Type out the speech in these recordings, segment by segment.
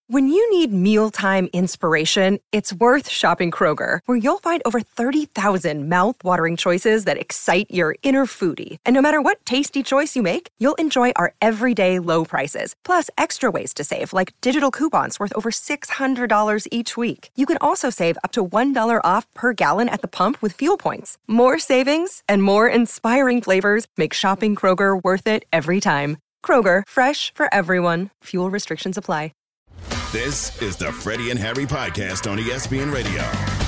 When you need mealtime inspiration, it's worth shopping Kroger, where you'll find over 30,000 mouth-watering choices that excite your inner foodie. And no matter what tasty choice you make, you'll enjoy our everyday low prices, plus extra ways to save, like digital coupons worth over $600 each week. You can also save up to $1 off per gallon at the pump with fuel points. More savings and more inspiring flavors make shopping Kroger worth it every time. Kroger, fresh for everyone. Fuel restrictions apply. This is the Freddie and Harry podcast on ESPN Radio.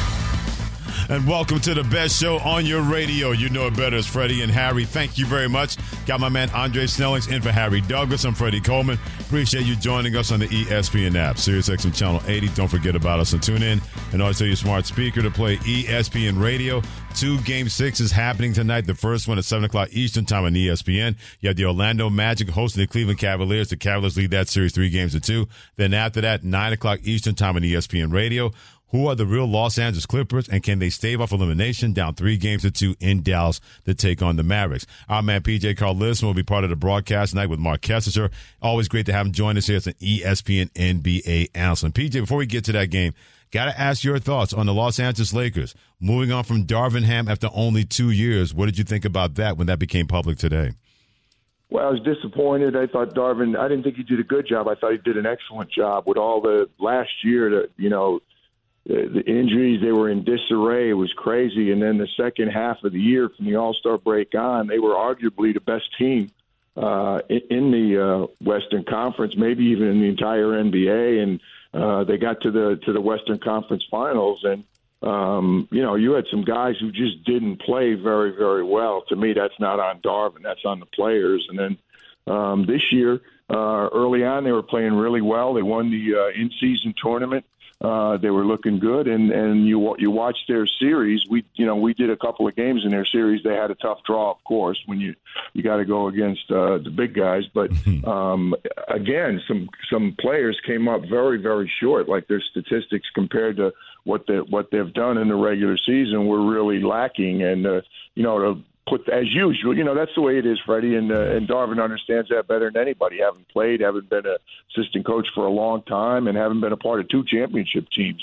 And welcome to the best show on your radio. You know it better as Freddie and Harry. Thank you very much. Got my man Andre Snellings in for Harry Douglas. I'm Freddie Coleman. Appreciate you joining us on the ESPN app. SiriusXM Channel 80. Don't forget about us and tune in. And also your smart speaker to play ESPN Radio. 2 Game 6s happening tonight. The first one at 7 o'clock Eastern time on ESPN. You have the Orlando Magic hosting the Cleveland Cavaliers. The Cavaliers lead that series 3-2. Then after that, 9 o'clock Eastern time on ESPN Radio. Who are the real Los Angeles Clippers, and can they stave off elimination down 3-2 in Dallas to take on the Mavericks? Our man PJ Carlson will be part of the broadcast tonight with Mark Kessinger. Always great to have him join us here as an ESPN NBA analyst. And PJ, before we get to that game, got to ask your thoughts on the Los Angeles Lakers moving on from Darvin Ham after only 2 years. What did you think about that when that became public today? Well, I was disappointed. I thought Darvin, I didn't think he did a good job. I thought he did an excellent job with all the last year that, the injuries, they were in disarray. It was crazy. And then the second half of the year from the All-Star break on, they were arguably the best team in the Western Conference, maybe even in the entire NBA. And they got to the Western Conference Finals. And, you had some guys who just didn't play very, very well. To me, that's not on Darvin. That's on the players. And then this year, early on, they were playing really well. They won the in-season tournament. They were looking good, and you watch their series. We did a couple of games in their series. They had a tough draw, of course, when you got to go against the big guys. But again, some players came up very, very short. Like their statistics compared to what they've done in the regular season were really lacking. And to put, as usual, that's the way it is, Freddie, and Darvin understands that better than anybody. Haven't played, haven't been an assistant coach for a long time, and haven't been a part of 2 championship teams,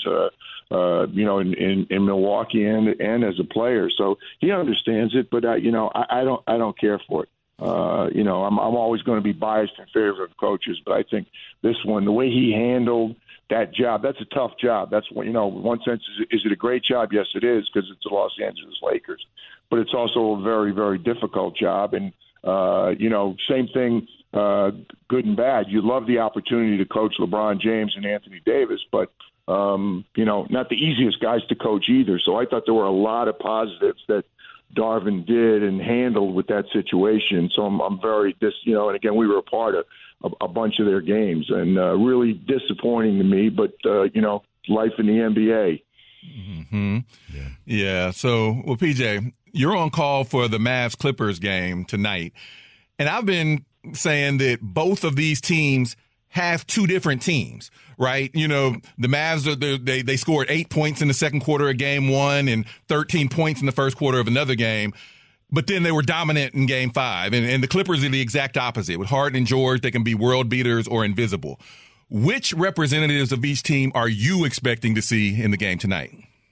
in Milwaukee and as a player. So he understands it, but I don't care for it. I'm always going to be biased in favor of coaches, but I think this one, the way he handled that job, that's a tough job. That's what, in one sense, is it a great job? Yes, it is, because it's the Los Angeles Lakers. But it's also a very, very difficult job. And, same thing, good and bad. You love the opportunity to coach LeBron James and Anthony Davis, but, not the easiest guys to coach either. So I thought there were a lot of positives that Darvin did and handled with that situation. So I'm very and again, we were a part of a bunch of their games, and really disappointing to me, but, life in the NBA. Mm-hmm. Yeah. So, PJ, you're on call for the Mavs-Clippers game tonight. And I've been saying that both of these teams have 2 different teams, right? The Mavs, they scored 8 points in the second quarter of game 1 and 13 points in the first quarter of another game. But then they were dominant in game 5. And the Clippers are the exact opposite. With Harden and George, they can be world beaters or invisible. Which representatives of each team are you expecting to see in the game tonight?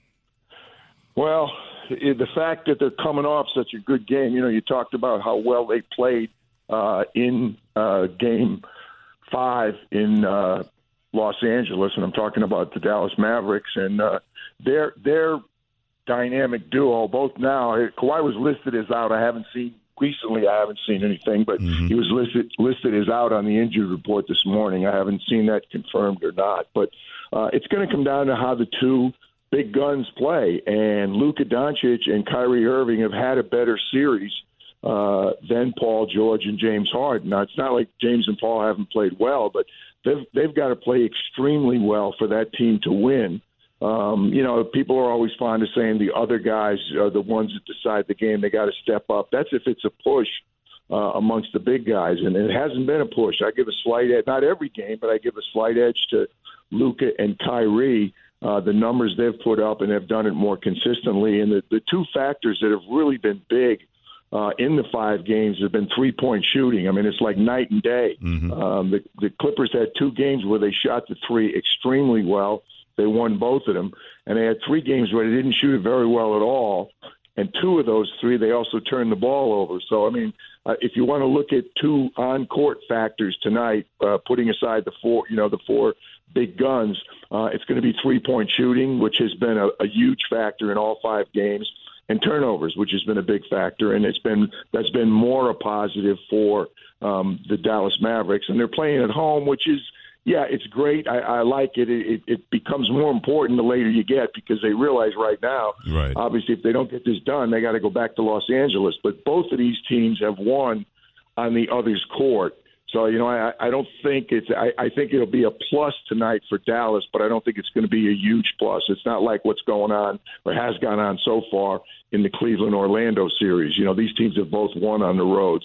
Well, the fact that they're coming off such a good game, you talked about how well they played in game 5 in Los Angeles, and I'm talking about the Dallas Mavericks, and their dynamic duo, both now. Kawhi was listed as out. I haven't seen anything, but he was listed as out on the injury report this morning. I haven't seen that confirmed or not. But it's going to come down to how the 2 big guns play. And Luka Doncic and Kyrie Irving have had a better series than Paul George and James Harden. Now, it's not like James and Paul haven't played well, but they've got to play extremely well for that team to win. People are always fond of saying the other guys are the ones that decide the game. They got to step up. That's if it's a push amongst the big guys, and it hasn't been a push. I give a slight edge, not every game, but I give a slight edge to Luka and Kyrie. The numbers they've put up, and have done it more consistently. And the 2 factors that have really been big in the 5 games have been three-point shooting. I mean, it's like night and day. The Clippers had 2 games where they shot the three extremely well. They won both of them. And they had 3 games where they didn't shoot it very well at all. And 2 of those 3, they also turned the ball over. So, I mean, if you want to look at 2 on-court factors tonight, putting aside the 4 big guns, it's going to be three-point shooting, which has been a huge factor in all 5 games, and turnovers, which has been a big factor. And that's been more a positive for the Dallas Mavericks. And they're playing at home, which is, yeah, it's great. I like it. It becomes more important the later you get because they realize right now, obviously, if they don't get this done, they got to go back to Los Angeles. But both of these teams have won on the other's court. So, I don't think I think it'll be a plus tonight for Dallas, but I don't think it's going to be a huge plus. It's not like what's going on or has gone on so far in the Cleveland-Orlando series. These teams have both won on the road.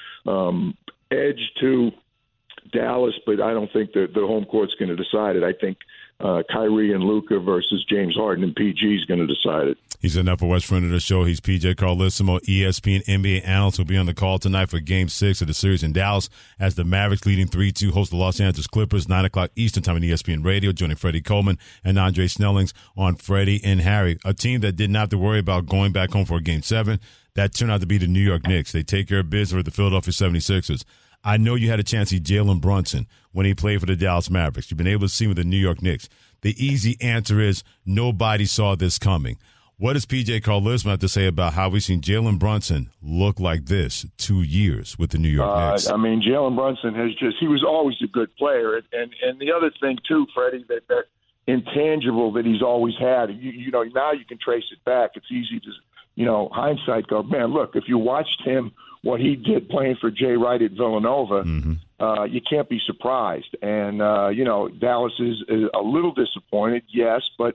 So, edge to Dallas, but I don't think that the home court's going to decide it. I think Kyrie and Luka versus James Harden and PG is going to decide it. He's an Upper West friend of the show. He's PJ Carlissimo, ESPN NBA analyst, will be on the call tonight for Game 6 of the series in Dallas as the Mavericks leading 3-2 host the Los Angeles Clippers, 9 o'clock Eastern time on ESPN Radio, joining Freddie Coleman and Andre Snellings on Freddie and Harry, a team that didn't have to worry about going back home for a Game 7. That turned out to be the New York Knicks. They take care of business with the Philadelphia 76ers. I know you had a chance to see Jalen Brunson when he played for the Dallas Mavericks. You've been able to see him with the New York Knicks. The easy answer is nobody saw this coming. What does P.J. Carlissimo have to say about how we've seen Jalen Brunson look like this 2 years with the New York Knicks? I mean, Jalen Brunson he was always a good player. And the other thing, too, Freddie, that intangible that he's always had, now you can trace it back. It's easy to, hindsight go, man, look, if you watched him, what he did playing for Jay Wright at Villanova, you can't be surprised. And, Dallas is a little disappointed, yes, but,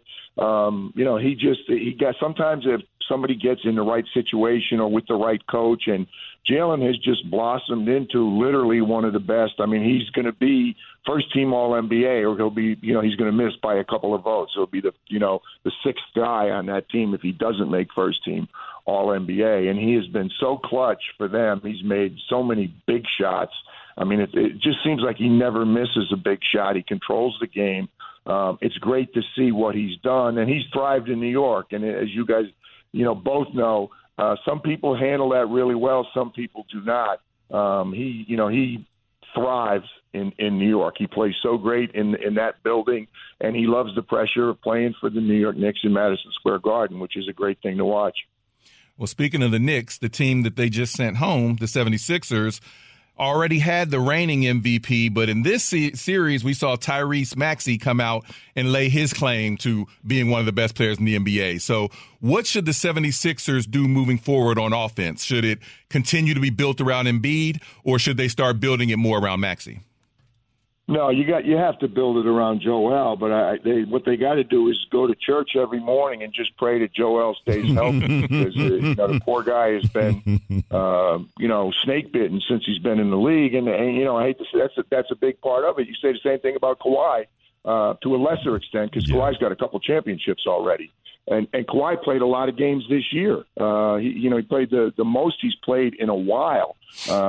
sometimes if somebody gets in the right situation or with the right coach, and Jalen has just blossomed into literally one of the best. I mean, he's going to be first-team All-NBA, or he'll be, he's going to miss by a couple of votes. He'll be the 6th guy on that team if he doesn't make first-team All-NBA. And he has been so clutch for them. He's made so many big shots. I mean, it just seems like he never misses a big shot. He controls the game. It's great to see what he's done, and he's thrived in New York. And as you guys, both know, some people handle that really well. Some people do not. He thrives in New York. He plays so great in that building, and he loves the pressure of playing for the New York Knicks in Madison Square Garden, which is a great thing to watch. Well, speaking of the Knicks, the team that they just sent home, the 76ers, already had the reigning MVP, but in this series, we saw Tyrese Maxey come out and lay his claim to being one of the best players in the NBA. So what should the 76ers do moving forward on offense? Should it continue to be built around Embiid, or should they start building it more around Maxey? No, you have to build it around Joel, but what they got to do is go to church every morning and just pray that Joel stays healthy because the poor guy has been snake bitten since he's been in the league, and I hate to say that's a big part of it. You say the same thing about Kawhi to a lesser extent because Kawhi's got a couple championships already. And Kawhi played a lot of games this year. He played the most he's played in a while.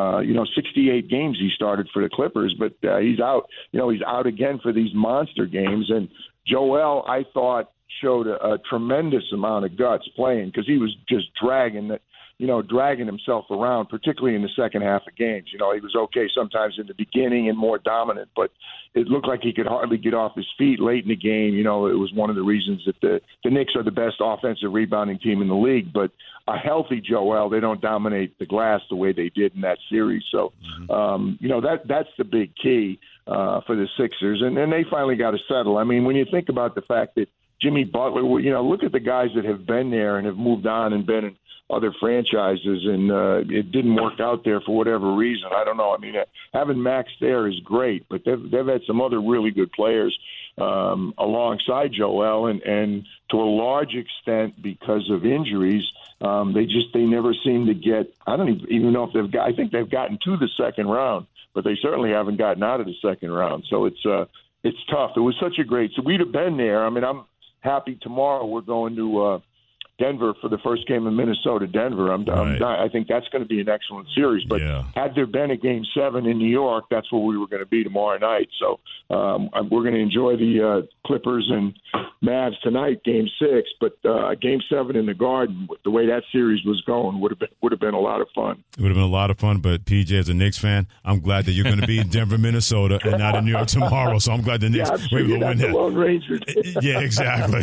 68 games he started for the Clippers, but he's out. He's out again for these monster games. And Joel, I thought, showed a tremendous amount of guts playing because he was just dragging himself around, particularly in the second half of games. He was okay sometimes in the beginning and more dominant, but it looked like he could hardly get off his feet late in the game. It was one of the reasons that the Knicks are the best offensive rebounding team in the league. But a healthy Joel, they don't dominate the glass the way they did in that series. So, that's the big key for the Sixers. And they finally got to settle. I mean, when you think about the fact that Jimmy Butler, look at the guys that have been there and have moved on and been in other franchises, and it didn't work out there for whatever reason. I don't know. I mean, having Max there is great, but they've had some other really good players alongside Joel, and to a large extent because of injuries, they never seem to get. I don't even know if they've got. I think they've gotten to the second round, but they certainly haven't gotten out of the second round. So it's tough. It was such a great. So we'd have been there. I mean, I'm happy tomorrow we're going to Denver for the first game in Minnesota-Denver. I think that's going to be an excellent series. But had there been a Game 7 in New York, that's where we were going to be tomorrow night. So we're going to enjoy the Clippers and Mavs tonight, Game 6. But Game 7 in the Garden, the way that series was going, would have been a lot of fun. It would have been a lot of fun. But PJ, as a Knicks fan, I'm glad that you're going to be in Denver, Minnesota, and not in New York tomorrow. So I'm glad the Knicks were able to win that. Lone Ranger. Yeah, exactly.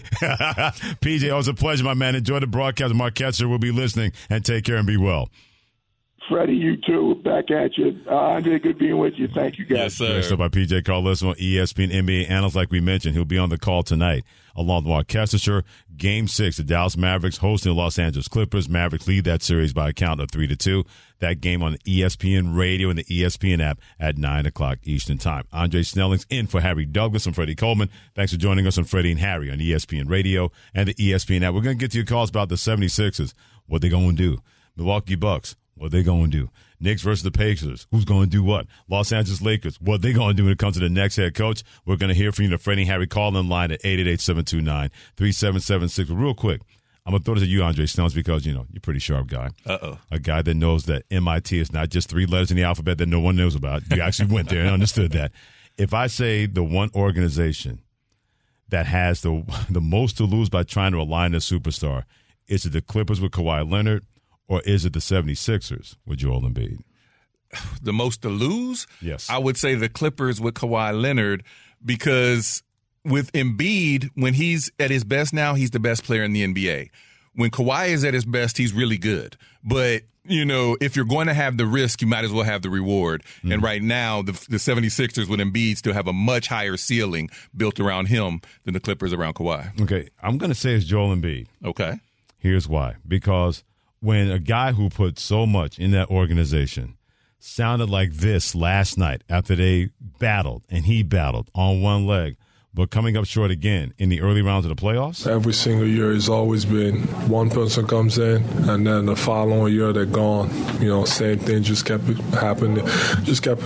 PJ, always a pleasure, my man. Enjoy the broadcast. Mark Ketzer will be listening, and take care and be well. Freddie, you too. Back at you. Andre, good being with you. Thank you, guys. Yes, sir. So by PJ Carlesimo, ESPN NBA analyst, like we mentioned. He'll be on the call tonight, along with Mark Ketzer. Game 6, the Dallas Mavericks hosting the Los Angeles Clippers. Mavericks lead that series by a count of 3-2. That game on ESPN Radio and the ESPN app at 9 o'clock Eastern Time. Andre Snellings in for Harry Douglas and Freddie Coleman. Thanks for joining us on Freddie and Harry on ESPN Radio and the ESPN app. We're going to get to your calls about the 76ers, what they going to do. Milwaukee Bucks, what they going to do. Knicks versus the Pacers, who's going to do what? Los Angeles Lakers, what they going to do when it comes to the next head coach. We're going to hear from you, the Freddie and Harry call-in line at 888-729-3776. Real quick, I'm going to throw this at you, Andre Snellings, because, you're a pretty sharp guy. Uh-oh. A guy that knows that MIT is not just 3 letters in the alphabet that no one knows about. You actually went there and understood that. If I say the one organization that has the most to lose by trying to align a superstar, is it the Clippers with Kawhi Leonard, or is it the 76ers with Joel Embiid? The most to lose? Yes. I would say the Clippers with Kawhi Leonard, because with Embiid, when he's at his best now, he's the best player in the NBA. When Kawhi is at his best, he's really good. But, if you're going to have the risk, you might as well have the reward. Mm-hmm. And right now, the 76ers with Embiid still have a much higher ceiling built around him than the Clippers around Kawhi. Okay, I'm going to say it's Joel Embiid. Okay. Here's why. Because when a guy who put so much in that organization sounded like this last night after they battled, and he battled on one leg, but coming up short again in the early rounds of the playoffs? Every single year has always been one person comes in, and then the following year they're gone. Same thing just kept happening. Just kept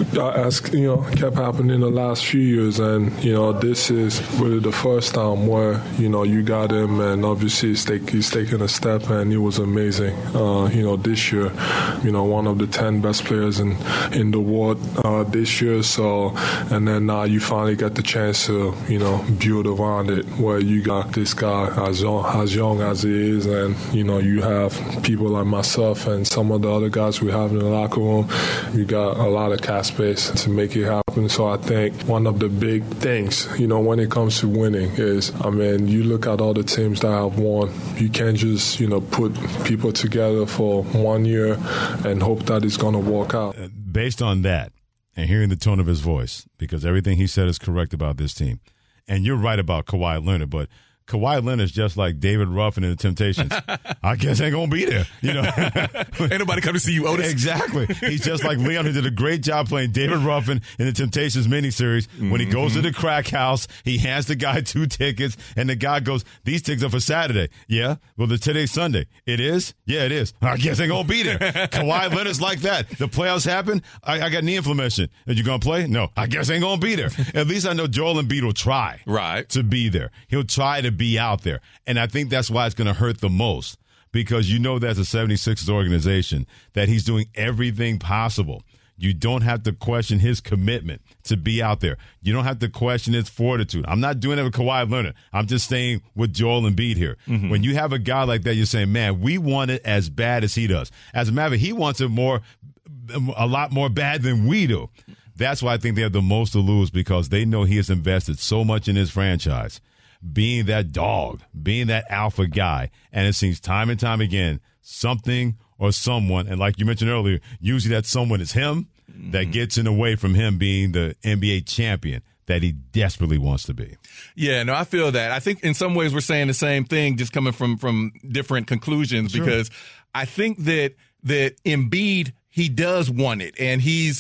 happening the last few years, and this is really the first time where you got him, and obviously he's taken a step, and he was amazing. This year, one of the 10 best players in the world this year. So, and then now you finally get the chance to build around it, where you got this guy as young as he is, and you have people like myself and some of the other guys we have in the locker room. You got a lot of cap space to make it happen. So I think one of the big things, when it comes to winning is, you look at all the teams that have won. You can't just put people together for 1 year and hope that it's going to work out. Based on that, and hearing the tone of his voice, because everything he said is correct about this team. And you're right about Kawhi Leonard, but Kawhi Leonard's just like David Ruffin in the Temptations. I guess ain't going to be there. Ain't nobody come to see you, Otis. Exactly. He's just like Leon, who did a great job playing David Ruffin in the Temptations miniseries. Mm-hmm. When he goes to the crack house, he hands the guy 2 tickets, and the guy goes, these tickets are for Saturday. Yeah? Well, today's Sunday. It is? Yeah, it is. I guess ain't going to be there. Kawhi Leonard's like that. The playoffs happen. I got knee inflammation. Are you going to play? No. I guess ain't going to be there. At least I know Joel Embiid will try to be there. He'll try to be out there. And I think that's why it's going to hurt the most, because that's a 76ers organization that he's doing everything possible. You don't have to question his commitment to be out there. You don't have to question his fortitude. I'm not doing it with Kawhi Leonard. I'm just saying with Joel Embiid here. Mm-hmm. When you have a guy like that, you're saying, man, we want it as bad as he does. As a matter of fact, he wants it a lot more bad than we do. That's why I think they have the most to lose, because they know he has invested so much in his franchise, being that dog, being that alpha guy. And it seems time and time again, something or someone, and like you mentioned earlier, usually that someone is him, that gets in the way from him being the NBA champion that he desperately wants to be. Yeah, no, I feel that. I think in some ways we're saying the same thing, just coming from different conclusions, because I think that Embiid, he does want it, and he's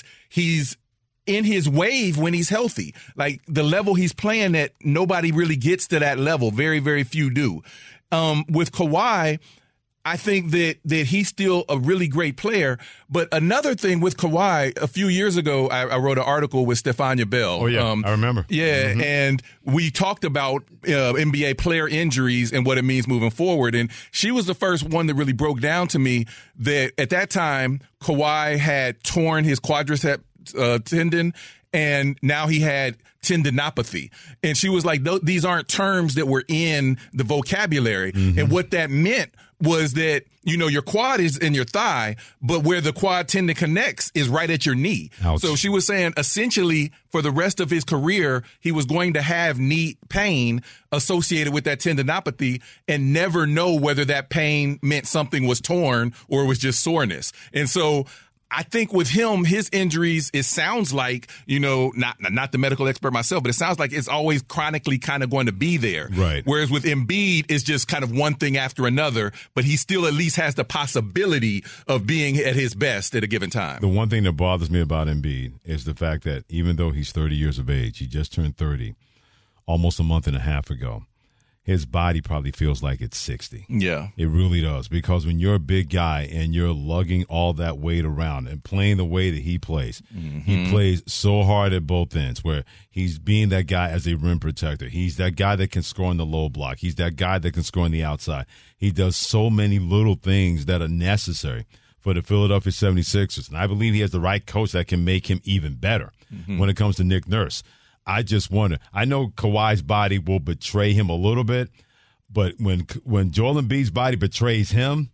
in his wave when he's healthy. Like the level he's playing at, nobody really gets to that level. Very, very few do. With Kawhi, I think that he's still a really great player. But another thing with Kawhi, a few years ago, I wrote an article with Stefania Bell. Oh, yeah, I remember. Yeah, and we talked about NBA player injuries and what it means moving forward. And she was the first one that really broke down to me that at that time, Kawhi had torn his quadricep tendon, and now he had tendinopathy. And she was like, these aren't terms that were in the vocabulary. And what that meant was that, your quad is in your thigh, but where the quad tendon connects is right at your knee. Ouch. So she was saying essentially for the rest of his career, he was going to have knee pain associated with that tendinopathy and never know whether that pain meant something was torn or it was just soreness. And so I think with him, his injuries, it sounds like, not the medical expert myself, but it sounds like it's always chronically kind of going to be there. Right. Whereas with Embiid, it's just kind of one thing after another, but he still at least has the possibility of being at his best at a given time. The one thing that bothers me about Embiid is the fact that even though he's 30 years of age, he just turned 30 almost a month and a half ago. His body probably feels like it's 60. Yeah. It really does, because when you're a big guy and you're lugging all that weight around and playing the way that he plays, he plays so hard at both ends, where he's being that guy as a rim protector. He's that guy that can score on the low block. He's that guy that can score on the outside. He does so many little things that are necessary for the Philadelphia 76ers. And I believe he has the right coach that can make him even better when it comes to Nick Nurse. I just wonder. I know Kawhi's body will betray him a little bit, but when Joel Embiid's body betrays him,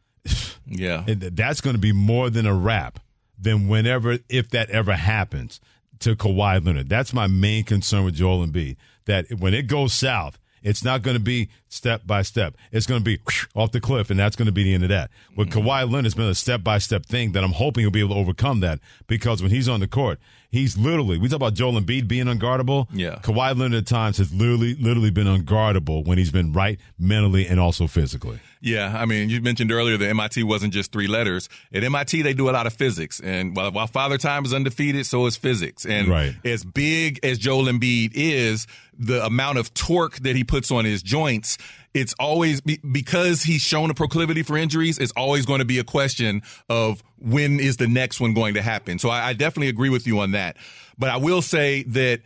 that's going to be more than a wrap than if that ever happens to Kawhi Leonard. That's my main concern with Joel Embiid, that when it goes south, it's not going to be step by step. It's going to be off the cliff, and that's going to be the end of that. With Kawhi Leonard, it's been a step-by-step thing that I'm hoping he'll be able to overcome that, because when he's on the court, he's literally – we talk about Joel Embiid being unguardable. Yeah. Kawhi Leonard at times has literally been unguardable when he's been right mentally and also physically. Yeah, I mean, you mentioned earlier that MIT wasn't just 3 letters. At MIT, they do a lot of physics. And while Father Time is undefeated, so is physics. And as big as Joel Embiid is, the amount of torque that he puts on his joints, it's always because he's shown a proclivity for injuries, it's always going to be a question of when is the next one going to happen. So I definitely agree with you on that. But I will say that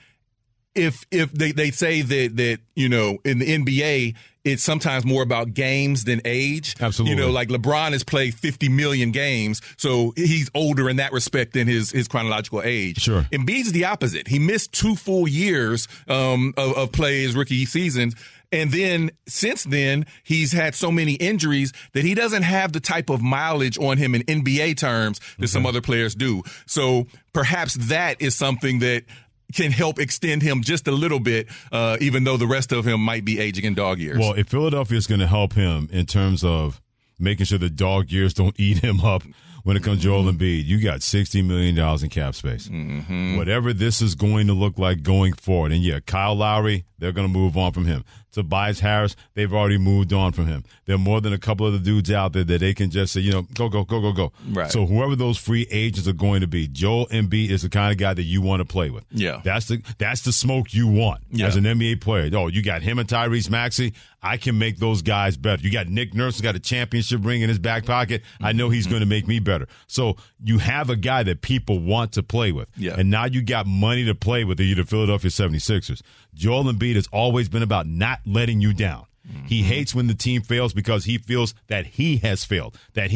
if they say that in the NBA, it's sometimes more about games than age. Absolutely. Like LeBron has played 50 million games, so he's older in that respect than his chronological age. Sure. Embiid's the opposite. He missed 2 full years of play his rookie season. And then since then, he's had so many injuries that he doesn't have the type of mileage on him in NBA terms that some other players do. So perhaps that is something that can help extend him just a little bit, even though the rest of him might be aging in dog years. Well, if Philadelphia is going to help him in terms of making sure the dog years don't eat him up when it comes to Joel Embiid, you got $60 million in cap space. Whatever this is going to look like going forward. And, Kyle Lowry, they're going to move on from him. Tobias Harris, they've already moved on from him. There are more than a couple of the dudes out there that they can just say, go. Right. So whoever those free agents are going to be, Joel Embiid is the kind of guy that you want to play with. Yeah. That's the smoke you want as an NBA player. Oh, you got him and Tyrese Maxey. I can make those guys better. You got Nick Nurse, who's got a championship ring in his back pocket. I know he's going to make me better. So you have a guy that people want to play with. Yeah. And now you got money to play with, the Philadelphia 76ers. Joel Embiid has always been about not letting you down. He hates when the team fails because he feels that he has failed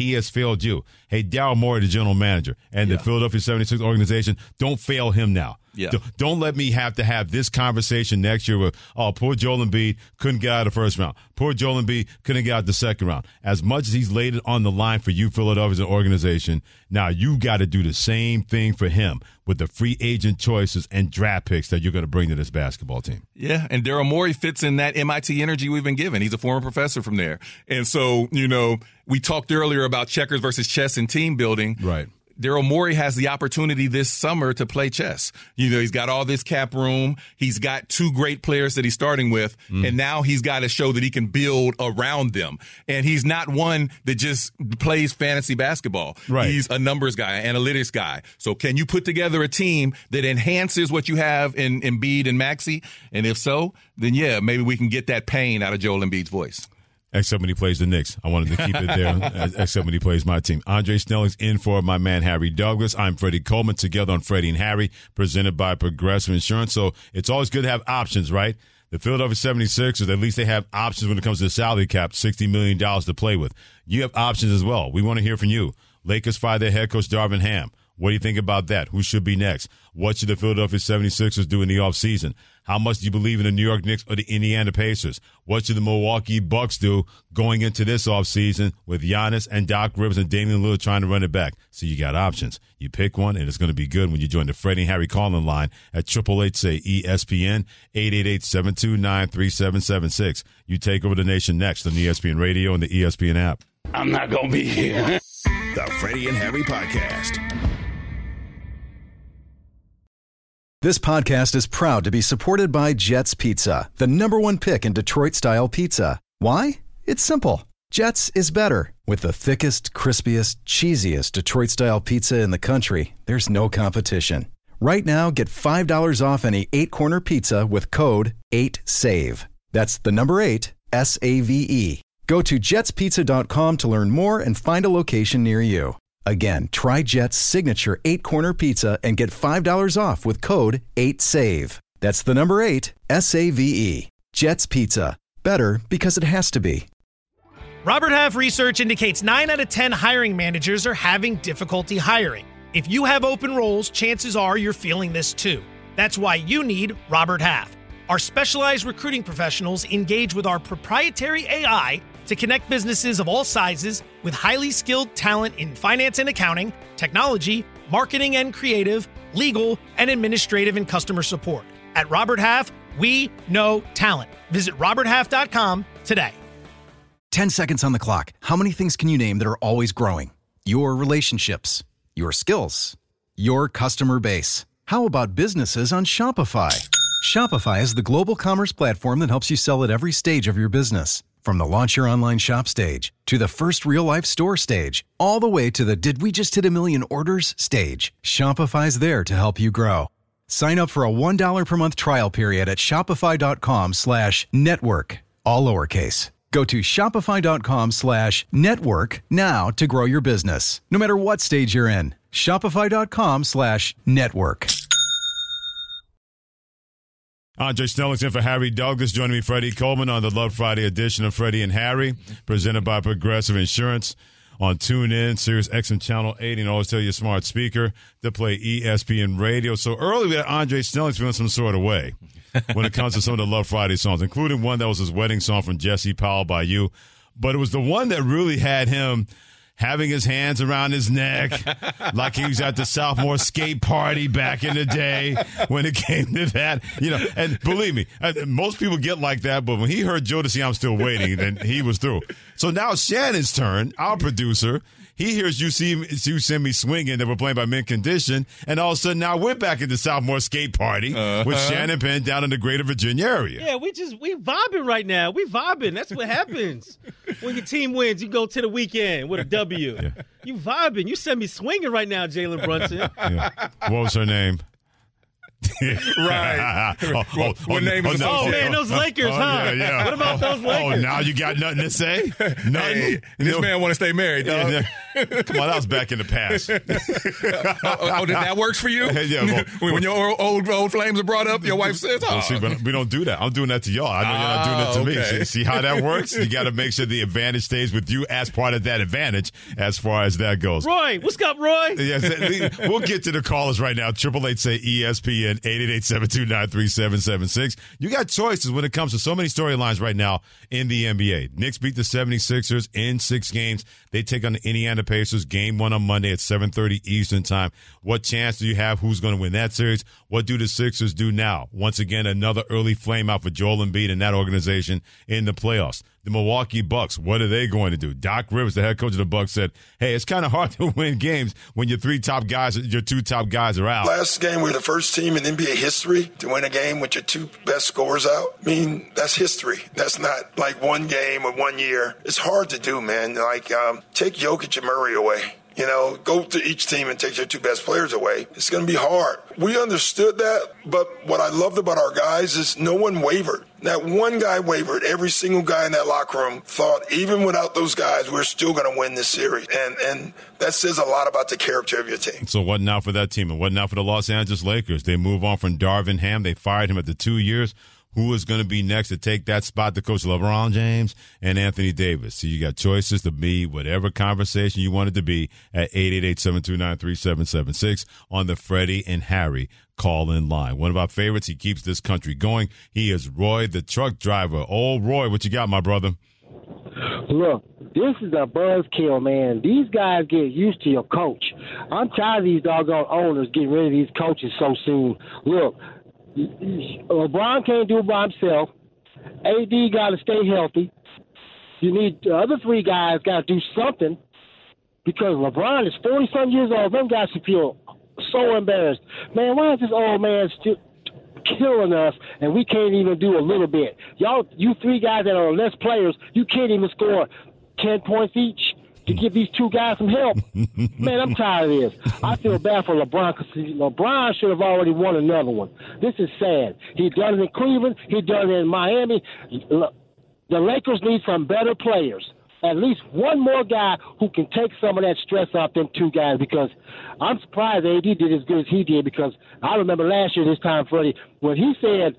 you. Hey, Daryl Morey, the general manager, and the Philadelphia 76ers organization, don't fail him now. Yeah. Don't let me have to have this conversation next year with, poor Joel Embiid couldn't get out of the first round. Poor Joel Embiid couldn't get out of the second round. As much as he's laid it on the line for you, Philadelphia, as an organization, now you got to do the same thing for him with the free agent choices and draft picks that you're going to bring to this basketball team. Yeah, and Daryl Morey fits in that MIT energy we've been given. He's a former professor from there. And so, we talked earlier about checkers versus chess and team building. Right. Daryl Morey has the opportunity this summer to play chess. He's got all this cap room. He's got 2 great players that he's starting with, and now he's got to show that he can build around them. And he's not one that just plays fantasy basketball. Right. He's a numbers guy, analytics guy. So can you put together a team that enhances what you have in Embiid and Maxey? And if so, then maybe we can get that pain out of Joel Embiid's voice. except when he plays the Knicks. I wanted to keep it there, except when he plays my team. Andre Snelling's in for my man Harry Douglas. I'm Freddie Coleman, together on Freddie and Harry, presented by Progressive Insurance. So it's always good to have options, right? The Philadelphia 76ers, at least they have options when it comes to the salary cap, $60 million to play with. You have options as well. We want to hear from you. Lakers fire their head coach Darvin Ham. What do you think about that? Who should be next? What should the Philadelphia 76ers do in the offseason? How much do you believe in the New York Knicks or the Indiana Pacers? What should the Milwaukee Bucks do going into this offseason with Giannis and Doc Rivers and Damian Lillard trying to run it back? So you got options. You pick one, and it's going to be good when you join the Freddie and Harry calling line at 888-SAY-ESPN, 888-729-3776. You take over the nation next on ESPN Radio and the ESPN app. I'm not going to be here. The Freddie and Harry Podcast. This podcast is proud to be supported by Jets Pizza, the #1 pick in Detroit-style pizza. Why? It's simple. Jets is better. With the thickest, crispiest, cheesiest Detroit-style pizza in the country, there's no competition. Right now, get $5 off any 8-corner pizza with code 8SAVE. That's the number 8, S-A-V-E. Go to jetspizza.com to learn more and find a location near you. Again, try Jet's signature 8-corner pizza and get $5 off with code 8SAVE. That's the number 8, S-A-V-E. Jet's Pizza. Better because it has to be. Robert Half research indicates 9 out of 10 hiring managers are having difficulty hiring. If you have open roles, chances are you're feeling this too. That's why you need Robert Half. Our specialized recruiting professionals engage with our proprietary AI to connect businesses of all sizes with highly skilled talent in finance and accounting, technology, marketing and creative, legal, and administrative and customer support. At Robert Half, we know talent. Visit roberthalf.com today. 10 seconds on the clock. How many things can you name that are always growing? Your relationships, your skills, your customer base. How about businesses on Shopify? Shopify is the global commerce platform that helps you sell at every stage of your business. From the launch your online shop stage, to the first real-life store stage, all the way to the did we just hit 1 million orders stage, Shopify's there to help you grow. Sign up for a $1 per month trial period at shopify.com/network, all lowercase. Go to shopify.com/network now to grow your business, no matter what stage you're in. Shopify.com/network. Andre Snelling's in for Harry Douglas. Joining me, Freddie Coleman, on the Love Friday edition of Freddie and Harry, presented by Progressive Insurance on TuneIn, Sirius XM Channel 80, and always tell your smart speaker to play ESPN Radio. So earlier we had Andre Snelling's feeling some sort of way when it comes to some of the Love Friday songs, including one that was his wedding song from Jesse Powell by You. But it was the one that really had him having his hands around his neck like he was at the sophomore skate party back in the day when it came to that. You know, and believe me, most people get like that, but when he heard Jodeci, I'm Still Waiting, then he was through. So now it's Shannon's turn, our producer. He hears You Send Me Swinging that we're playing by Mint Condition, and all of a sudden now we're back at the sophomore skate party with Shannon Penn down in the greater Virginia area. Yeah, we vibing right now. We vibing. That's what happens. When your team wins, you go to the weekend with a W. Yeah. You vibing. You send me swinging right now, Jalen Brunson. Yeah. What was her name? Right. What name is Oh, man, those Lakers, huh? Yeah. What about those Lakers? Oh, now you got nothing to say? Nothing? Hey, this man want to stay married, dog. Yeah. Come on, that was back in the past. That works for you? Yeah, when your old flames are brought up, your wife says, well, see, but we don't do that. I'm doing that to y'all. I know you're not doing that to me. See how that works? You got to make sure the advantage stays with you as part of that advantage as far as that goes. Roy, what's up, Roy? Yes, we'll get to the callers right now. 888-SAY-ESPN, 888-729-3776. You got choices when it comes to so many storylines right now in the NBA. Knicks beat the 76ers in 6 games. They take on the Indiana Pacers. Game 1 on Monday at 7:30 Eastern time. What chance do you have? Who's going to win that series? What do the Sixers do now? Once again, another early flame out for Joel Embiid and that organization in the playoffs. The Milwaukee Bucks, what are they going to do? Doc Rivers, the head coach of the Bucks, said, hey, it's kind of hard to win games when your 2 top guys are out. Last game, we were the first team in NBA history to win a game with your 2 best scorers out. I mean, that's history. That's not like one game or 1 year. It's hard to do, man. Like, take Jokic and Murray away. You know, go to each team and take their 2 best players away. It's going to be hard. We understood that, but what I loved about our guys is no one wavered. Not one guy wavered. Every single guy in that locker room thought, even without those guys, we're still going to win this series. And that says a lot about the character of your team. So what now for that team? And what now for the Los Angeles Lakers? They move on from Darvin Ham. They fired him after 2 years. Who is going to be next to take that spot to coach LeBron James and Anthony Davis? So you got choices to be whatever conversation you want it to be at 888-729-3776 on the Freddie and Harry call-in line. One of our favorites. He keeps this country going. He is Roy, the truck driver. Old Roy, what you got, my brother? Look, this is a buzzkill, man. These guys get used to your coach. I'm tired of these doggone owners getting rid of these coaches so soon. Look, LeBron can't do it by himself. AD got to stay healthy. You need the other three guys got to do something because LeBron is 40-some years old. Them guys should feel so embarrassed. Man, why is this old man still killing us and we can't even do a little bit? Y'all, you three guys that are less players, you can't even score 10 points each to give these two guys some help. Man, I'm tired of this. I feel bad for LeBron because LeBron should have already won another one. This is sad. He done it in Cleveland. He done it in Miami. The Lakers need some better players. At least one more guy who can take some of that stress off them two guys because I'm surprised AD did as good as he did because I remember last year this time, Freddie, when he said,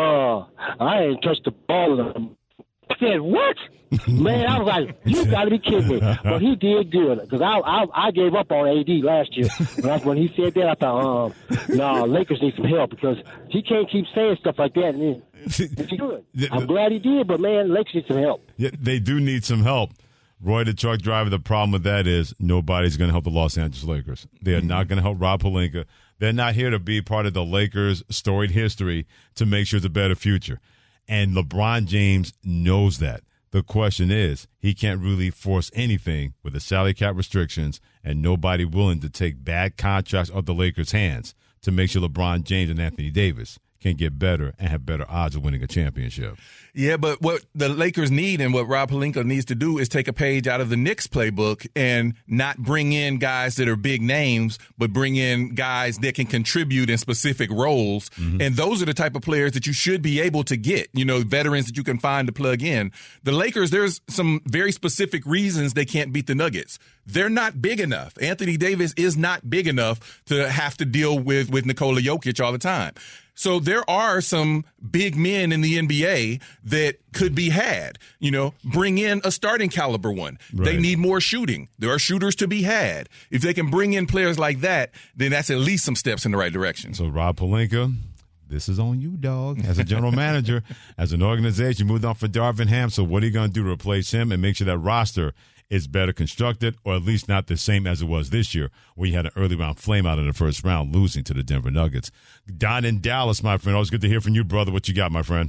I ain't touched the ball. I said, what? Man, I was like, you got to be kidding me. But he did good because I gave up on AD last year. When he said that, I thought, no, Lakers need some help because he can't keep saying stuff like that. And it's good. I'm glad he did, but, man, Lakers need some help. Yeah, they do need some help. Roy, the truck driver, the problem with that is nobody's going to help the Los Angeles Lakers. They are not going to help Rob Pelinka. They're not here to be part of the Lakers' storied history to make sure it's a better future. And LeBron James knows that. The question is, he can't really force anything with the salary cap restrictions and nobody willing to take bad contracts off the Lakers' hands to make sure LeBron James and Anthony Davis can get better and have better odds of winning a championship. Yeah, but what the Lakers need and what Rob Pelinka needs to do is take a page out of the Knicks playbook and not bring in guys that are big names, but bring in guys that can contribute in specific roles. Mm-hmm. And those are the type of players that you should be able to get, veterans that you can find to plug in. The Lakers, there's some very specific reasons they can't beat the Nuggets. They're not big enough. Anthony Davis is not big enough to have to deal with Nikola Jokic all the time. So there are some big men in the NBA that could be had. Bring in a starting caliber one. Right. They need more shooting. There are shooters to be had. If they can bring in players like that, then that's at least some steps in the right direction. So Rob Pelinka, this is on you, dog. As a general manager, as an organization, you moved on for Darvin Ham. So what are you going to do to replace him and make sure that roster is better constructed, or at least not the same as it was this year, where you had an early round flame out in the first round, losing to the Denver Nuggets. Don in Dallas, my friend. Always good to hear from you, brother. What you got, my friend?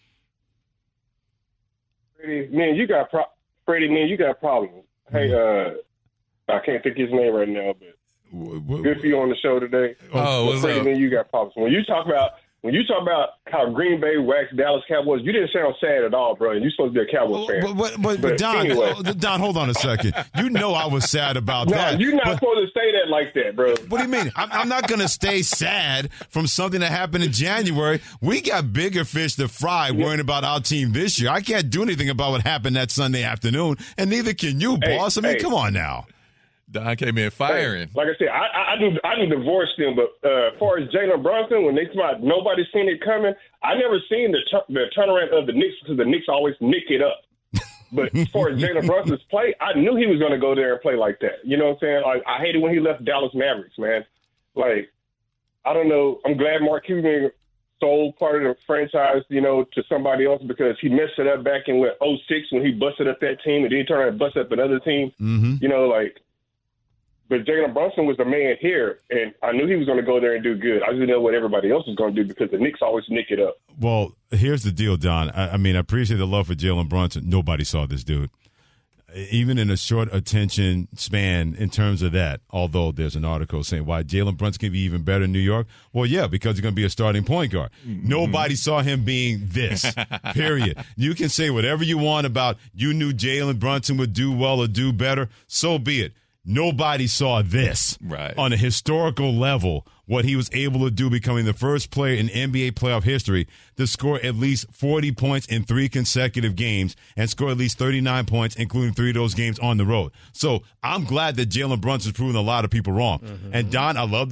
Freddie, man, you got problems. Hey, I can't think his name right now, but good for you on the show today. Freddie, man, you got problems. When you talk about how Green Bay waxed Dallas Cowboys, you didn't sound sad at all, bro. You're supposed to be a Cowboys fan. But Don, anyway. Don, hold on a second. I was sad about that. No, you're not supposed to say that like that, bro. What do you mean? I'm not going to stay sad from something that happened in January. We got bigger fish to fry worrying about our team this year. I can't do anything about what happened that Sunday afternoon, and neither can you, boss. Come on now. Don came in firing. Hey, like I said, I do divorce them, but as far as Jalen Brunson, when they talk about nobody seen it coming, I never seen the turnaround of the Knicks because the Knicks always nick it up. But as far as Jalen Brunson's play, I knew he was going to go there and play like that. You know what I'm saying? Like, I hated when he left Dallas Mavericks, man. Like, I don't know. I'm glad Mark Cuban sold part of the franchise, to somebody else because he messed it up back in 2006 when he busted up that team and then he turned around and busted up another team. Mm-hmm. But Jalen Brunson was the man here, and I knew he was going to go there and do good. I didn't know what everybody else was going to do because the Knicks always nick it up. Well, here's the deal, Don. I appreciate the love for Jalen Brunson. Nobody saw this dude. Even in a short attention span in terms of that, although there's an article saying why Jalen Brunson can be even better in New York. Well, yeah, because he's going to be a starting point guard. Mm-hmm. Nobody saw him being this, period. You can say whatever you want about you knew Jalen Brunson would do well or do better. So be it. Nobody saw this on a historical level what he was able to do, becoming the first player in NBA playoff history to score at least 40 points in 3 consecutive games and score at least 39 points, including 3 of those games on the road. So I'm glad that Jalen Brunson's proven a lot of people wrong. Mm-hmm. And Don, I love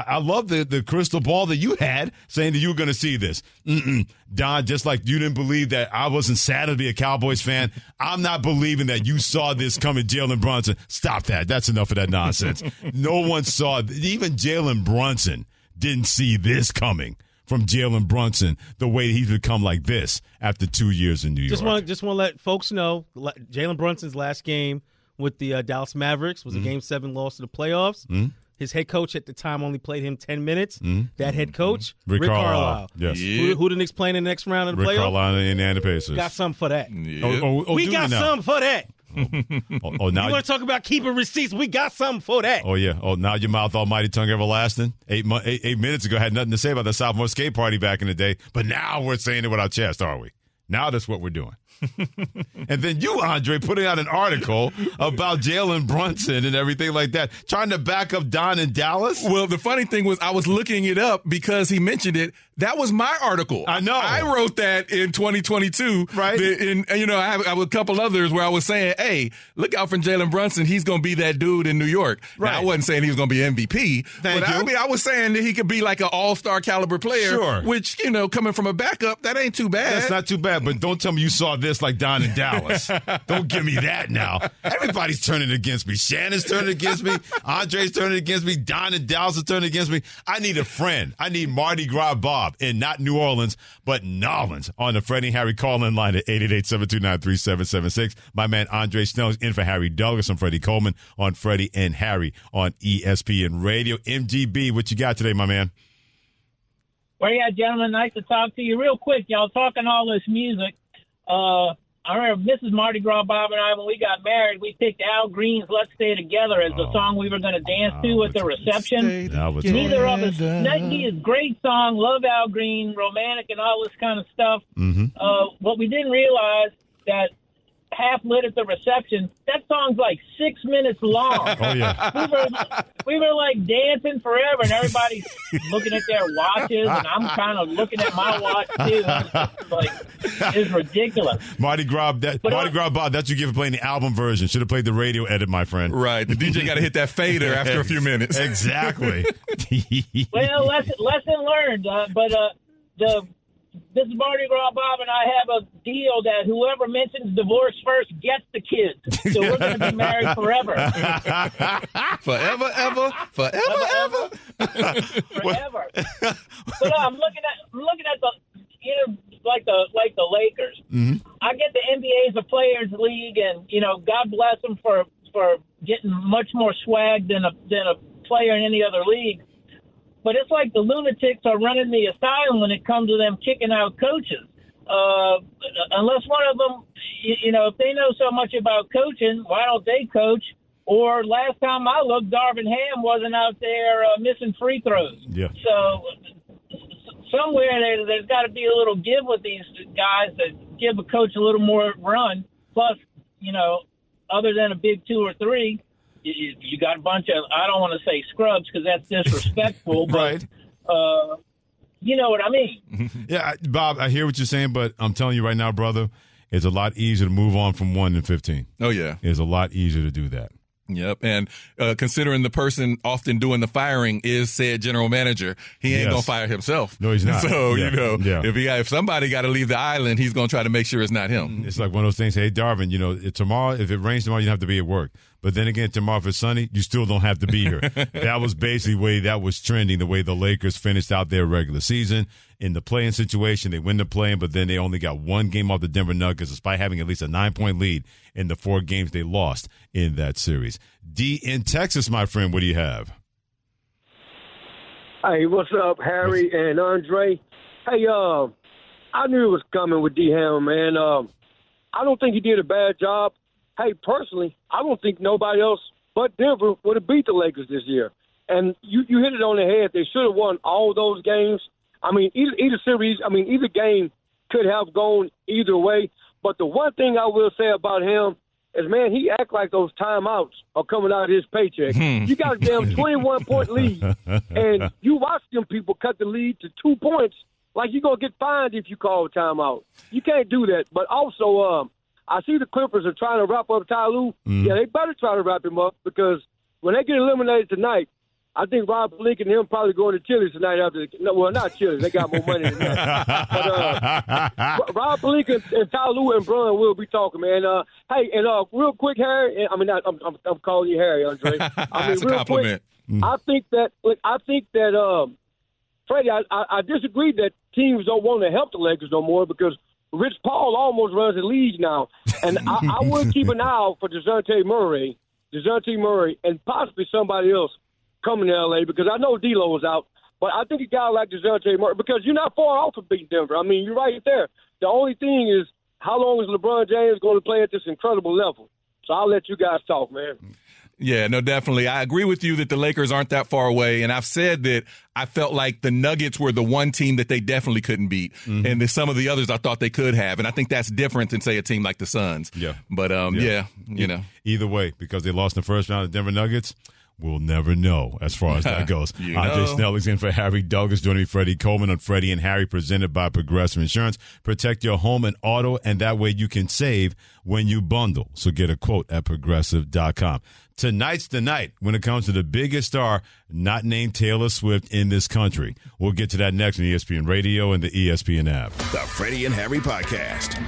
the crystal ball that you had saying that you were going to see this. Don, just like you didn't believe that I wasn't sad to be a Cowboys fan, I'm not believing that you saw this coming, Jalen Brunson. Stop that. That's enough of that nonsense. No one saw, even Jalen Brunson didn't see this coming from Jalen Brunson, the way he's become like this after 2 years in New York. Just want to let folks know, Jalen Brunson's last game with the Dallas Mavericks was a Game 7 loss to the playoffs. Mm-hmm. His head coach at the time only played him 10 minutes. Mm-hmm. That head coach, Rick Carlisle. Yes. Yeah. Who the Knicks playing in the next round of the playoffs? Rick Carlisle and the Indiana Pacers. Got something for that. Yeah. We got something for that. Now you want to talk about keeping receipts? We got something for that. Oh, yeah. Oh, now your mouth almighty tongue everlasting. 8 minutes ago, had nothing to say about the sophomore skate party back in the day, but now we're saying it with our chest, are we? Now that's what we're doing. And then you, Andre, putting out an article about Jalen Brunson and everything like that, trying to back up Don in Dallas. Well, the funny thing was I was looking it up because he mentioned it. That was my article. I know. I wrote that in 2022. Right. And, I have a couple others where I was saying, hey, look out for Jalen Brunson. He's going to be that dude in New York. Right. Now, I wasn't saying he was going to be MVP. Thank you. I was saying that he could be like an all-star caliber player. Sure. Which, coming from a backup, that ain't too bad. That's not too bad, but don't tell me you saw this like Don in Dallas. Don't give me that now. Everybody's turning against me. Shannon's turning against me. Andre's turning against me. Don in Dallas is turning against me. I need a friend. I need Mardi Gras Bob in not New Orleans, but Nolans on the Freddie and Harry call-in line at 888-729-3776. My man Andre Snell is in for Harry Douglas. I'm Freddie Coleman on Freddie and Harry on ESPN Radio. MGB, what you got today, my man? Well, yeah, gentlemen, nice to talk to you. Real quick, y'all talking all this music. I remember Mrs. Mardi Gras Bob and I, when we got married, we picked Al Green's Let's Stay Together as the song we were going to dance to at the reception. Neither of us. He is a great song. Love Al Green, romantic and all this kind of stuff. Mm-hmm. What we didn't realize that half lit at the reception, that song's like 6 minutes long. Oh, yeah. We were like dancing forever, and everybody's looking at their watches, and I'm kind of looking at my watch, too. It's ridiculous. Mardi Gras Bob, that's what you give for playing the album version. Should have played the radio edit, my friend. Right. The DJ got to hit that fader after a few minutes. Exactly. Well, lesson learned. This Mardi Gras Bob and I have a deal that whoever mentions divorce first gets the kids. So we're going to be married forever. Forever, ever, forever, ever. Forever. But I'm looking at the like the Lakers. Mm-hmm. I get the NBA is a players' league, and God bless them for getting much more swag than a player in any other league. But it's like the lunatics are running the asylum when it comes to them kicking out coaches. Unless one of them, if they know so much about coaching, why don't they coach? Or last time I looked, Darvin Ham wasn't out there missing free throws. Yeah. So somewhere there's got to be a little give with these guys that give a coach a little more run. Plus, other than a big 2 or 3, you got a bunch of, I don't want to say scrubs because that's disrespectful, right. But you know what I mean. Yeah, Bob, I hear what you're saying, but I'm telling you right now, brother, it's a lot easier to move on from 1 than 15. Oh, yeah. It's a lot easier to do that. Yep, and considering the person often doing the firing is said general manager, he ain't gonna fire himself. No, he's not. So if somebody got to leave the island, he's gonna try to make sure it's not him. It's like one of those things. Hey, Darvin, tomorrow if it rains tomorrow, you don't have to be at work. But then again, tomorrow if it's sunny, you still don't have to be here. That was basically the way that was trending. The way the Lakers finished out their regular season in the play-in situation, they win the play-in, but then they only got 1 game off the Denver Nuggets, despite having at least a 9-point lead in the 4 games they lost in that series. D in Texas, my friend, what do you have? Hey, what's up, Harry and Andre? Hey, I knew it was coming with D-Ham, man. I don't think he did a bad job. Hey, personally, I don't think nobody else but Denver would have beat the Lakers this year. And you hit it on the head. They should have won all those games. I mean, either series, either game could have gone either way. But the one thing I will say about him is, man, he act like those timeouts are coming out of his paycheck. You got a damn 21-point lead, and you watch them people cut the lead to 2 points like you're going to get fined if you call a timeout. You can't do that. But also, I see the Clippers are trying to wrap up Ty Lue. Yeah, they better try to wrap him up because when they get eliminated tonight, I think Rob Pelinka and him probably going to Chili's tonight after not Chili's. They got more money than that. But Rob Pelinka and Ty Lue and Brun will be talking, man. Hey, and real quick, Harry. I'm calling you Harry, Andre. That's a compliment. Quick, I think that Freddie, I disagree that teams don't want to help the Lakers no more because Rich Paul almost runs the league now. And I would keep an eye out for DeJounte Murray, and possibly somebody else coming to L.A. because I know D'Lo is out. But I think a guy like DeJounte Murray, because you're not far off of beating Denver. I mean, you're right there. The only thing is how long is LeBron James going to play at this incredible level? So I'll let you guys talk, man. Yeah, no, definitely. I agree with you that the Lakers aren't that far away. And I've said that I felt like the Nuggets were the one team that they definitely couldn't beat. And that some of the others I thought they could have. And I think that's different than, say, a team like the Suns. Yeah. But, you know. Either way, because they lost in the first round of Denver Nuggets, we'll never know as far as that goes. Andre Snelling's in for Harry Douglas. Joining me, Freddie Coleman on Freddie and Harry, presented by Progressive Insurance. Protect your home and auto, and that way you can save when you bundle. So get a quote at Progressive.com. Tonight's the night when it comes to the biggest star not named Taylor Swift in this country. We'll get to that next on ESPN Radio and the ESPN app. The Freddie and Harry Podcast.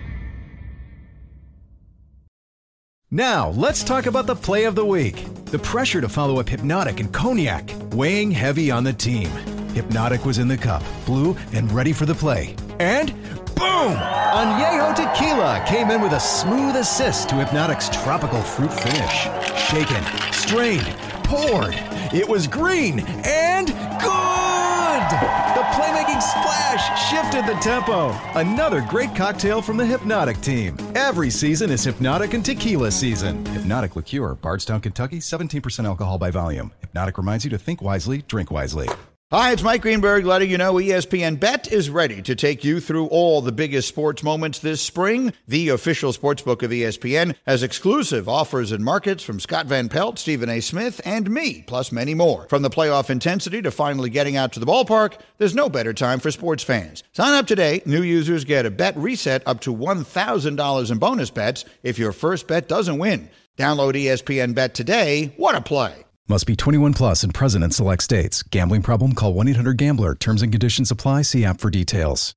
Now, let's talk about the play of the week. The pressure to follow up Hypnotic and Cognac, weighing heavy on the team. Hypnotic was in the cup, blue, and ready for the play. And boom! Añejo Tequila came in with a smooth assist to Hypnotic's tropical fruit finish. Shaken, strained, poured. It was green and good! The playmaking splash shifted the tempo. Another great cocktail from the Hypnotic team. Every season is Hypnotic and Tequila season. Hypnotic Liqueur, Bardstown, Kentucky, 17% alcohol by volume. Hypnotic reminds you to think wisely, drink wisely. Hi, it's Mike Greenberg letting you know ESPN Bet is ready to take you through all the biggest sports moments this spring. The official sportsbook of ESPN has exclusive offers and markets from Scott Van Pelt, Stephen A. Smith, and me, plus many more. From the playoff intensity to finally getting out to the ballpark, there's no better time for sports fans. Sign up today. New users get a bet reset up to $1,000 in bonus bets if your first bet doesn't win. Download ESPN Bet today. What a play. Must be 21 plus and present in select states. Gambling problem? Call 1-800-GAMBLER. Terms and conditions apply. See app for details.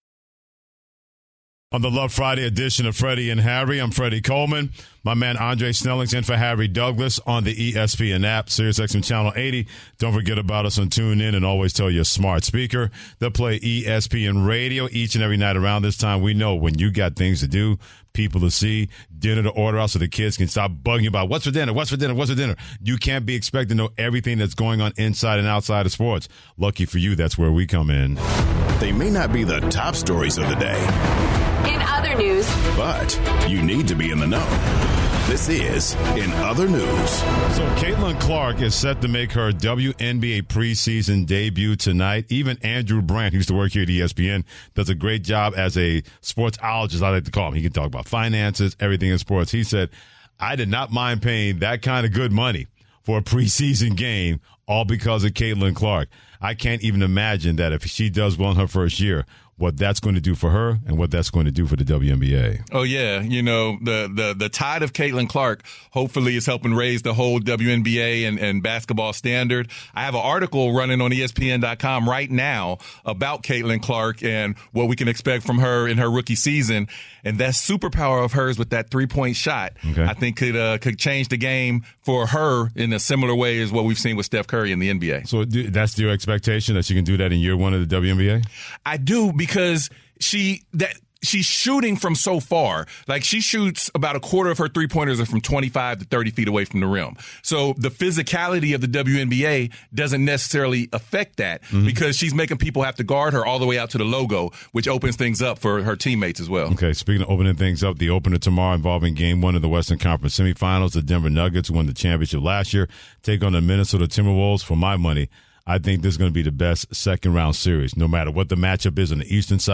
On the Love Friday edition of Freddie and Harry, I'm Freddie Coleman. My man Andre Snelling's in for Harry Douglas on the ESPN app, SiriusXM Channel 80. Don't forget about us on TuneIn and always tell your smart speaker to play ESPN Radio each and every night around this time. We know when you got things to do, people to see, dinner to order out so the kids can stop bugging you about what's for dinner, what's for dinner, what's for dinner. You can't be expected to know everything that's going on inside and outside of sports. Lucky for you, that's where we come in. They may not be the top stories of the day. In other news, but you need to be in the know. This is In Other News. So Caitlin Clark is set to make her WNBA preseason debut tonight. Even Andrew Brandt, who used to work here at ESPN, does a great job as a sportsologist, I like to call him. He can talk about finances, everything in sports. He said, I did not mind paying that kind of good money for a preseason game, all because of Caitlin Clark. I can't even imagine that if she does well in her first year, what that's going to do for her and what that's going to do for the WNBA. Oh, yeah. You know, the tide of Caitlin Clark hopefully is helping raise the whole WNBA and basketball standard. I have an article running on ESPN.com right now about Caitlin Clark and what we can expect from her in her rookie season. And that superpower of hers with that three-point shot, I think could change the game for her in a similar way as what we've seen with Steph Curry in the NBA. So that's your expectation, that she can do that in year one of the WNBA? I do, because she's shooting from so far. Like, she shoots about a quarter of her three-pointers are from 25 to 30 feet away from the rim. So the physicality of the WNBA doesn't necessarily affect that because she's making people have to guard her all the way out to the logo, which opens things up for her teammates as well. Okay, speaking of opening things up, the opener tomorrow involving Game 1 of the Western Conference semifinals. The Denver Nuggets, who won the championship last year, take on the Minnesota Timberwolves. For my money, I think this is going to be the best second-round series, no matter what the matchup is on the eastern side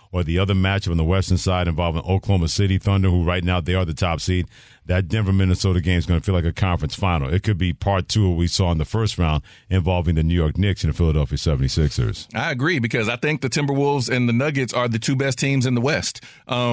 or the other matchup on the western side involving Oklahoma City Thunder, who right now they are the top seed, that Denver-Minnesota game is going to feel like a conference final. It could be part 2 of what we saw in the first round involving the New York Knicks and the Philadelphia 76ers. I agree, because I think the Timberwolves and the Nuggets are the 2 best teams in the West.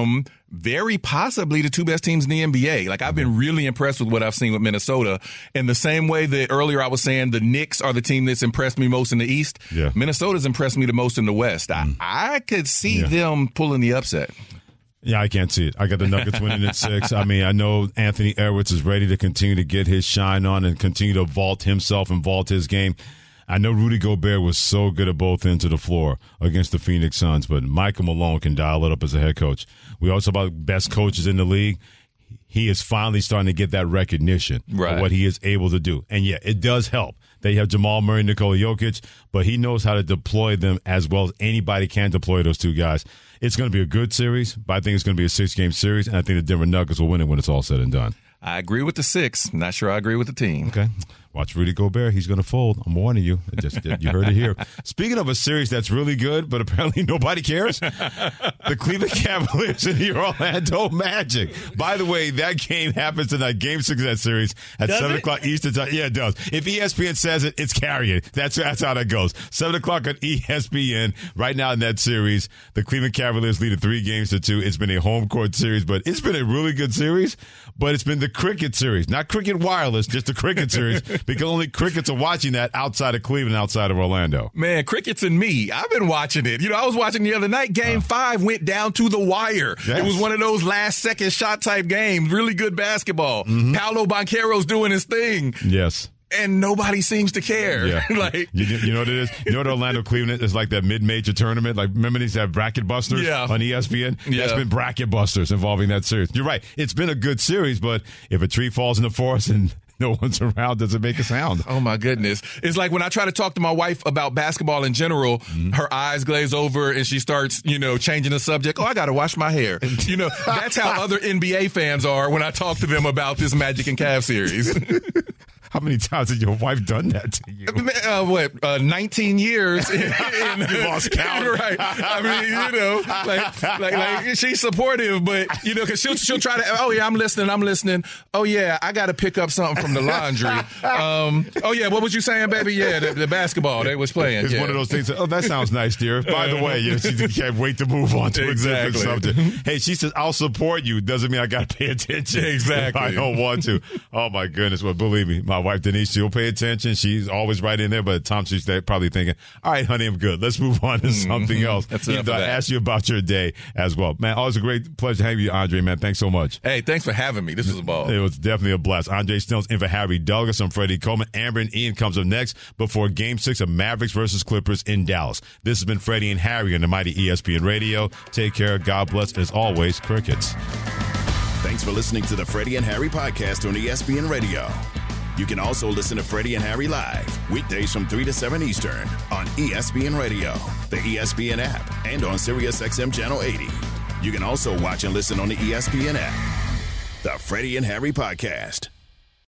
Very possibly the 2 best teams in the NBA. Like, I've been really impressed with what I've seen with Minnesota. In the same way that earlier I was saying the Knicks are the team that's impressed me most in the East, Minnesota's impressed me the most in the West. I could see them pulling the upset. Yeah, I can't see it. I got the Nuggets winning at 6. I mean, I know Anthony Edwards is ready to continue to get his shine on and continue to vault himself and vault his game. I know Rudy Gobert was so good at both ends of the floor against the Phoenix Suns, but Michael Malone can dial it up as a head coach. We also about best coaches in the league. He is finally starting to get that recognition of what he is able to do. And, yeah, it does help. They have Jamal Murray, Nikola Jokic, but he knows how to deploy them as well as anybody can deploy those 2 guys. It's going to be a good series, but I think it's going to be a 6-game series, and I think the Denver Nuggets will win it when it's all said and done. I agree with the 6. Not sure I agree with the team. Okay. Watch Rudy Gobert. He's going to fold. I'm warning you. You heard it here. Speaking of a series that's really good, but apparently nobody cares, the Cleveland Cavaliers and the Orlando Magic. By the way, that game happens tonight. Game 6 of that series at 7 o'clock Eastern time. Yeah, it does. If ESPN says it, it's carrying. That's how that goes. 7 o'clock on ESPN. Right now in that series, the Cleveland Cavaliers lead 3-2. It's been a home court series, but it's been a really good series. But it's been the cricket series, not cricket wireless, just the cricket series. Because only crickets are watching that outside of Cleveland, outside of Orlando. Man, crickets and me. I've been watching it. I was watching the other night. Game 5 went down to the wire. Yes. It was one of those last-second shot type games. Really good basketball. Paolo Banchero's doing his thing. Yes. And nobody seems to care. Yeah. Like, you know what it is? You know what Orlando Cleveland is like, that mid-major tournament? Like, remember these have bracket busters on ESPN? Yeah. That's been bracket busters involving that series. You're right. It's been a good series, but if a tree falls in the forest and no one's around, does it make a sound? Oh, my goodness. It's like when I try to talk to my wife about basketball in general, her eyes glaze over and she starts, changing the subject. Oh, I got to wash my hair. That's how other NBA fans are when I talk to them about this Magic and Cavs series. How many times has your wife done that to you? 19 years. You lost count. Right. I mean, like she's supportive, but, because she'll try to, oh, yeah, I'm listening. Oh, yeah, I got to pick up something from the laundry. Oh, yeah, what was you saying, baby? Yeah, the basketball they was playing. It's one of those things that, oh, that sounds nice, dear. By the way, she can't wait to move on to a different subject. Hey, she says, I'll support you. Doesn't mean I got to pay attention. Exactly. I don't want to. Oh, my goodness. Well, believe me, my wife Denise, she'll pay attention. She's always right in there, but at times she's probably thinking, all right, honey, I'm good. Let's move on to something else. Even though I asked you about your day as well. Man, always a great pleasure having you, Andre, man. Thanks so much. Hey, thanks for having me. This was a ball. It was definitely a blast. Andre Snell's in for Harry Douglas. I'm Freddie Coleman. Amber and Ian comes up next before Game 6 of Mavericks versus Clippers in Dallas. This has been Freddie and Harry on the mighty ESPN Radio. Take care. God bless. As always, crickets. Thanks for listening to the Freddie and Harry podcast on ESPN Radio. You can also listen to Freddie and Harry live weekdays from 3 to 7 Eastern on ESPN Radio, the ESPN app, and on SiriusXM Channel 80. You can also watch and listen on the ESPN app. The Freddie and Harry podcast.